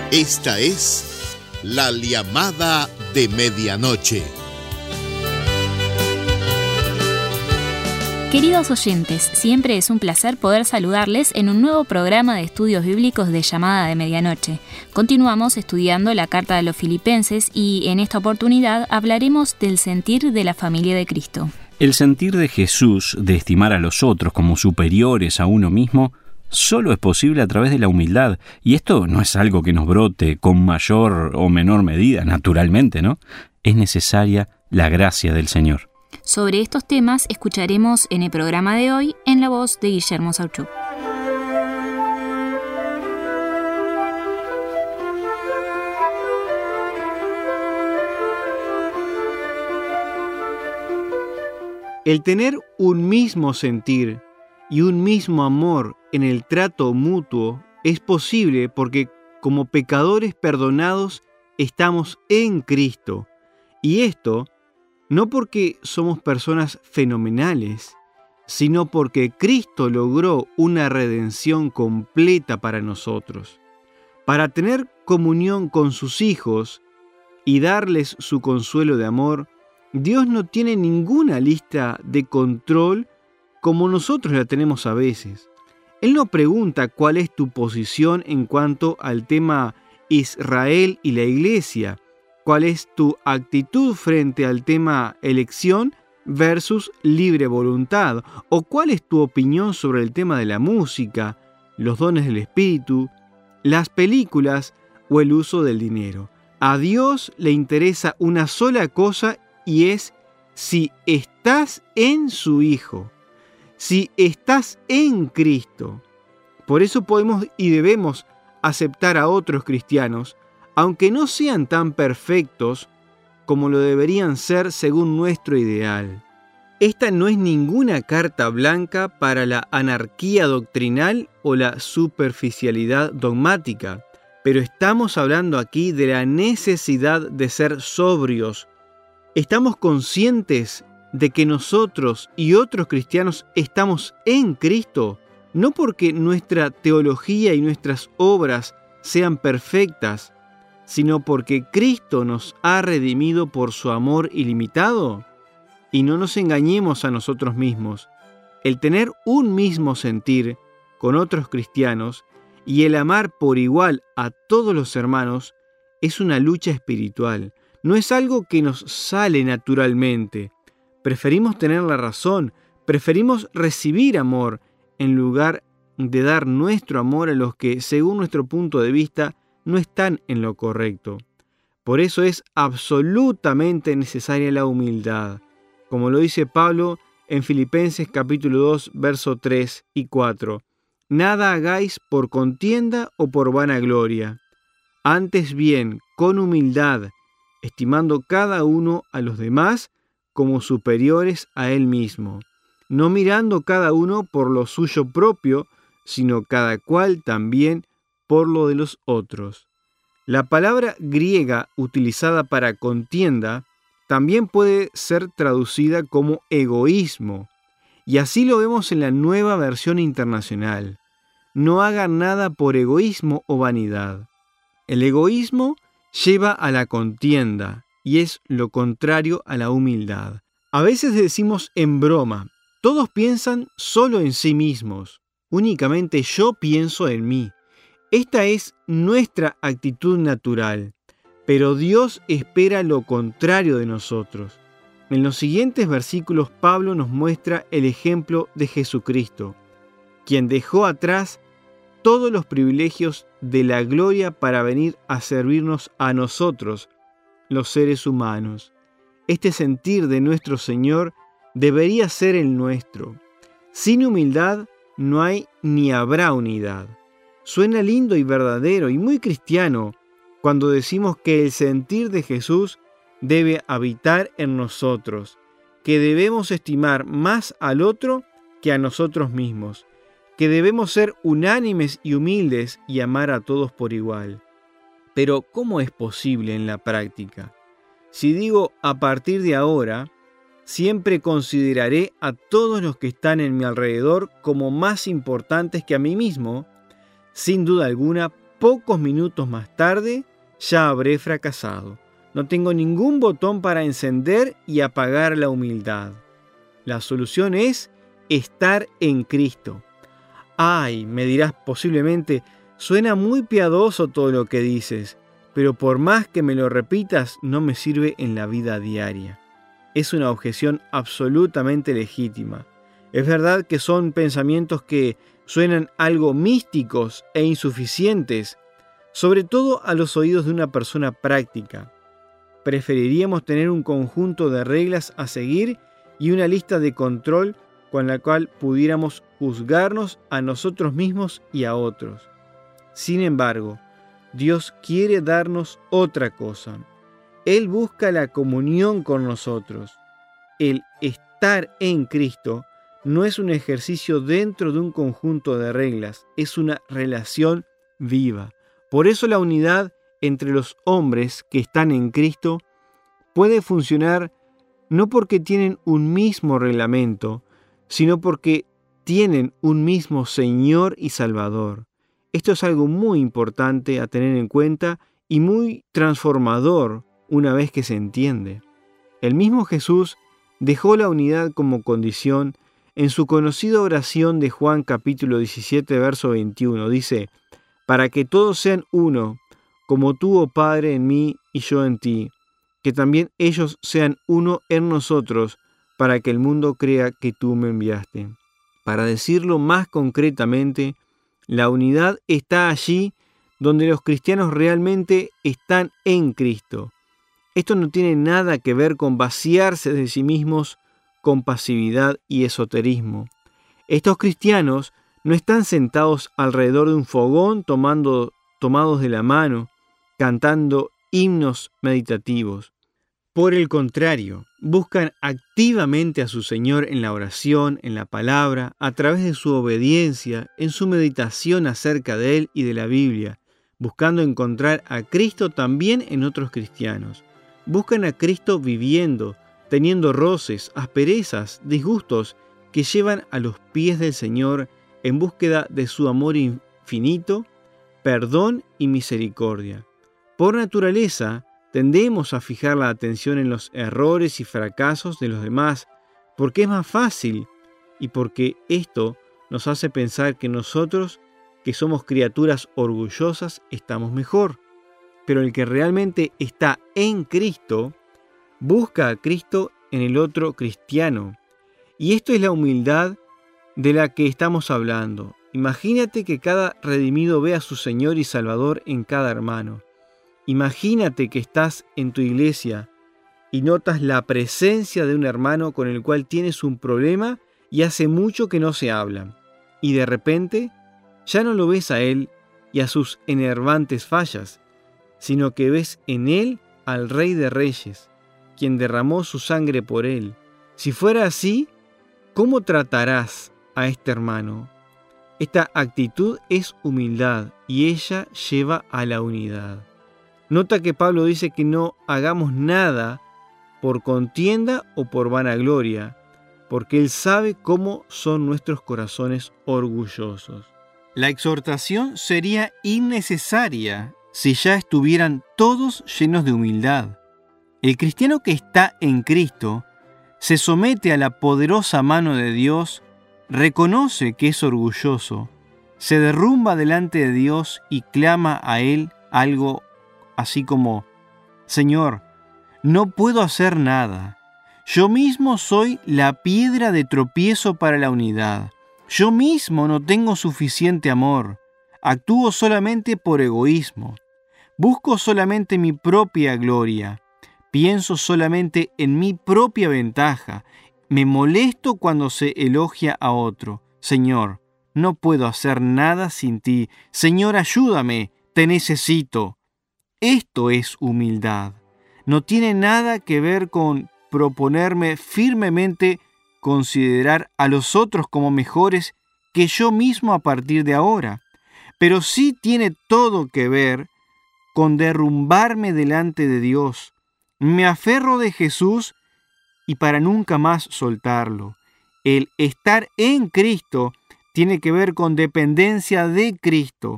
Esta es la llamada de medianoche. Queridos oyentes, siempre es un placer poder saludarles en un nuevo programa de estudios bíblicos de Llamada de Medianoche. Continuamos estudiando la Carta de los Filipenses y en esta oportunidad hablaremos del sentir de la familia de Cristo. El sentir de Jesús de estimar a los otros como superiores a uno mismo solo es posible a través de la humildad, y esto no es algo que nos brote con mayor o menor medida, naturalmente, ¿no? Es necesaria la gracia del Señor. Sobre estos temas escucharemos en el programa de hoy en la voz de Guillermo Sauchuk. El tener un mismo sentir y un mismo amor en el trato mutuo es posible porque como pecadores perdonados estamos en Cristo. Y esto no porque somos personas fenomenales, sino porque Cristo logró una redención completa para nosotros. Para tener comunión con sus hijos y darles su consuelo de amor, Dios no tiene ninguna lista de control como nosotros la tenemos a veces. Él no pregunta cuál es tu posición en cuanto al tema Israel y la Iglesia, cuál es tu actitud frente al tema elección versus libre voluntad, o cuál es tu opinión sobre el tema de la música, los dones del Espíritu, las películas o el uso del dinero. A Dios le interesa una sola cosa y es si estás en su Hijo, si estás en Cristo. Por eso podemos y debemos aceptar a otros cristianos, aunque no sean tan perfectos como lo deberían ser según nuestro ideal. Esta no es ninguna carta blanca para la anarquía doctrinal o la superficialidad dogmática, pero estamos hablando aquí de la necesidad de ser sobrios. Estamos conscientes de que nosotros y otros cristianos estamos en Cristo, no porque nuestra teología y nuestras obras sean perfectas, sino porque Cristo nos ha redimido por su amor ilimitado. Y no nos engañemos a nosotros mismos. El tener un mismo sentir con otros cristianos y el amar por igual a todos los hermanos es una lucha espiritual. No es algo que nos sale naturalmente. Preferimos tener la razón, preferimos recibir amor en lugar de dar nuestro amor a los que, según nuestro punto de vista, no están en lo correcto. Por eso es absolutamente necesaria la humildad, como lo dice Pablo en Filipenses capítulo 2, verso 3 y 4. Nada hagáis por contienda o por vanagloria, antes bien con humildad, estimando cada uno a los demás como superiores a él mismo, no mirando cada uno por lo suyo propio, sino cada cual también por lo de los otros. La palabra griega utilizada para contienda también puede ser traducida como egoísmo, y así lo vemos en la Nueva Versión Internacional. No hagan nada por egoísmo o vanidad. El egoísmo lleva a la contienda y es lo contrario a la humildad. A veces decimos en broma, todos piensan solo en sí mismos, únicamente yo pienso en mí. Esta es nuestra actitud natural, pero Dios espera lo contrario de nosotros. En los siguientes versículos Pablo nos muestra el ejemplo de Jesucristo, quien dejó atrás todos los privilegios de la gloria para venir a servirnos a nosotros, los seres humanos. Este sentir de nuestro Señor debería ser el nuestro. Sin humildad no hay ni habrá unidad. Suena lindo y verdadero y muy cristiano cuando decimos que el sentir de Jesús debe habitar en nosotros, que debemos estimar más al otro que a nosotros mismos, que debemos ser unánimes y humildes y amar a todos por igual. Pero, ¿cómo es posible en la práctica? Si digo a partir de ahora, siempre consideraré a todos los que están en mi alrededor como más importantes que a mí mismo, sin duda alguna pocos minutos más tarde ya habré fracasado. No tengo ningún botón para encender y apagar la humildad. La solución es estar en Cristo. Ay, me dirás posiblemente, suena muy piadoso todo lo que dices, pero por más que me lo repitas, no me sirve en la vida diaria. Es una objeción absolutamente legítima. Es verdad que son pensamientos que suenan algo místicos e insuficientes, sobre todo a los oídos de una persona práctica. Preferiríamos tener un conjunto de reglas a seguir y una lista de control con la cual pudiéramos juzgarnos a nosotros mismos y a otros. Sin embargo, Dios quiere darnos otra cosa. Él busca la comunión con nosotros. El estar en Cristo no es un ejercicio dentro de un conjunto de reglas, es una relación viva. Por eso la unidad entre los hombres que están en Cristo puede funcionar no porque tienen un mismo reglamento, sino porque tienen un mismo Señor y Salvador. Esto es algo muy importante a tener en cuenta y muy transformador una vez que se entiende. El mismo Jesús dejó la unidad como condición en su conocida oración de Juan capítulo 17, verso 21. Dice, para que todos sean uno, como tú, oh Padre, en mí y yo en ti, que también ellos sean uno en nosotros, para que el mundo crea que tú me enviaste. Para decirlo más concretamente, la unidad está allí donde los cristianos realmente están en Cristo. Esto no tiene nada que ver con vaciarse de sí mismos con pasividad y esoterismo. Estos cristianos no están sentados alrededor de un fogón tomados de la mano, cantando himnos meditativos. Por el contrario, buscan activamente a su Señor en la oración, en la palabra, a través de su obediencia, en su meditación acerca de Él y de la Biblia, buscando encontrar a Cristo también en otros cristianos. Buscan a Cristo viviendo, teniendo roces, asperezas, disgustos que llevan a los pies del Señor en búsqueda de su amor infinito, perdón y misericordia. Por naturaleza, tendemos a fijar la atención en los errores y fracasos de los demás, porque es más fácil y porque esto nos hace pensar que nosotros, que somos criaturas orgullosas, estamos mejor. Pero el que realmente está en Cristo, busca a Cristo en el otro cristiano. Y esto es la humildad de la que estamos hablando. Imagínate que cada redimido ve a su Señor y Salvador en cada hermano. Imagínate que estás en tu iglesia y notas la presencia de un hermano con el cual tienes un problema y hace mucho que no se hablan. Y de repente ya no lo ves a él y a sus enervantes fallas, sino que ves en él al Rey de Reyes, quien derramó su sangre por él. Si fuera así, ¿cómo tratarás a este hermano? Esta actitud es humildad y ella lleva a la unidad. Nota que Pablo dice que no hagamos nada por contienda o por vanagloria, porque él sabe cómo son nuestros corazones orgullosos. La exhortación sería innecesaria si ya estuvieran todos llenos de humildad. El cristiano que está en Cristo se somete a la poderosa mano de Dios, reconoce que es orgulloso, se derrumba delante de Dios y clama a Él algo así como, Señor, no puedo hacer nada. Yo mismo soy la piedra de tropiezo para la unidad. Yo mismo no tengo suficiente amor. Actúo solamente por egoísmo. Busco solamente mi propia gloria. Pienso solamente en mi propia ventaja. Me molesto cuando se elogia a otro. Señor, no puedo hacer nada sin ti. Señor, ayúdame, te necesito. Esto es humildad. No tiene nada que ver con proponerme firmemente considerar a los otros como mejores que yo mismo a partir de ahora, pero sí tiene todo que ver con derrumbarme delante de Dios. Me aferro de Jesús y para nunca más soltarlo. El estar en Cristo tiene que ver con dependencia de Cristo.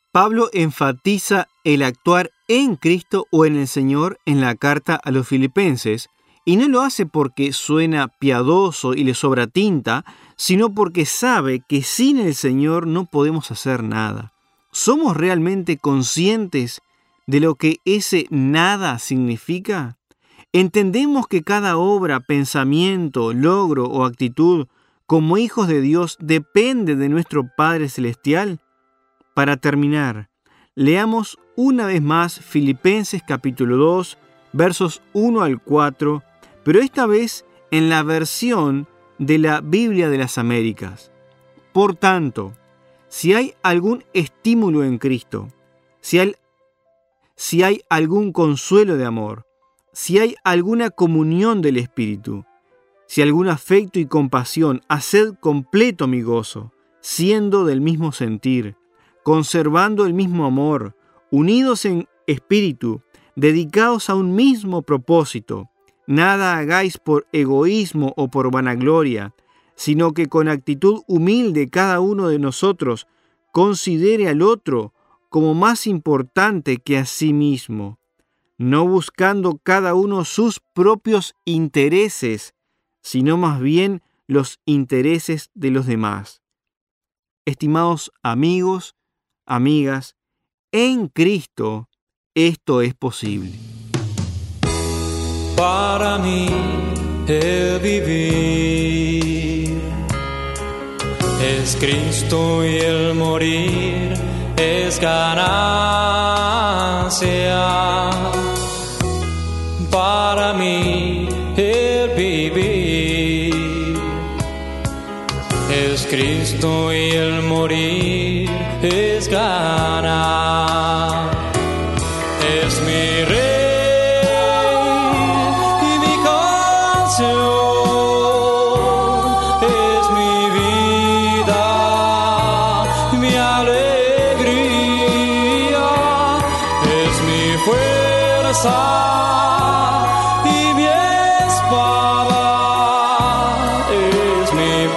Pablo enfatiza el actuar en Cristo o en el Señor en la carta a los Filipenses, y no lo hace porque suena piadoso y le sobra tinta, sino porque sabe que sin el Señor no podemos hacer nada. ¿Somos realmente conscientes de lo que ese nada significa? ¿Entendemos que cada obra, pensamiento, logro o actitud como hijos de Dios depende de nuestro Padre Celestial? Para terminar, leamos una vez más Filipenses capítulo 2, versos 1 al 4, pero esta vez en la versión de la Biblia de las Américas. Por tanto, si hay algún estímulo en Cristo, si hay algún consuelo de amor, si hay alguna comunión del Espíritu, si algún afecto y compasión, haced completo mi gozo, siendo del mismo sentir, conservando el mismo amor, unidos en espíritu, dedicados a un mismo propósito. Nada hagáis por egoísmo o por vanagloria, sino que con actitud humilde cada uno de nosotros considere al otro como más importante que a sí mismo, no buscando cada uno sus propios intereses, sino más bien los intereses de los demás. Estimados amigos, amigas, en Cristo esto es posible. Para mí el vivir es Cristo y el morir es ganancia. Para mí el vivir es Cristo y el morir es ganar. Es mi rey. Y mi espada es mi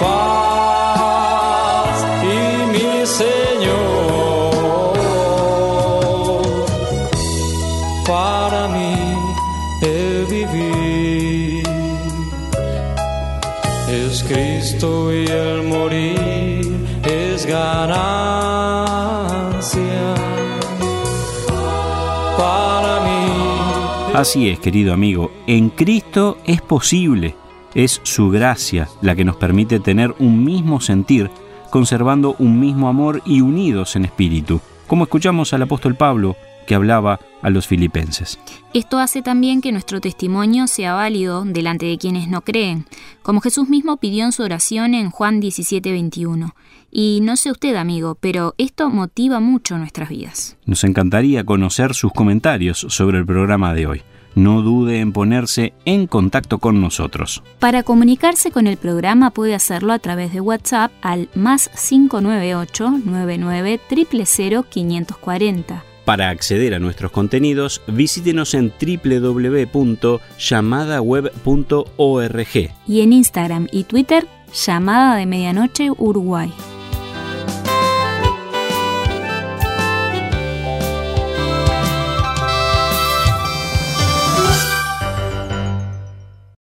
paz y mi Señor. Para mí el vivir es Cristo y el morir es ganancia. Para mí. Así es, querido amigo, en Cristo es posible. Es su gracia la que nos permite tener un mismo sentir, conservando un mismo amor y unidos en espíritu, como escuchamos al apóstol Pablo que hablaba a los filipenses. Esto hace también que nuestro testimonio sea válido delante de quienes no creen, como Jesús mismo pidió en su oración en Juan 17:21. Y no sé usted, amigo, pero esto motiva mucho nuestras vidas. Nos encantaría conocer sus comentarios sobre el programa de hoy. No dude en ponerse en contacto con nosotros. Para comunicarse con el programa puede hacerlo a través de WhatsApp al +598 99 000 540. Para acceder a nuestros contenidos, visítenos en www.llamadaweb.org. Y en Instagram y Twitter, Llamada de Medianoche Uruguay.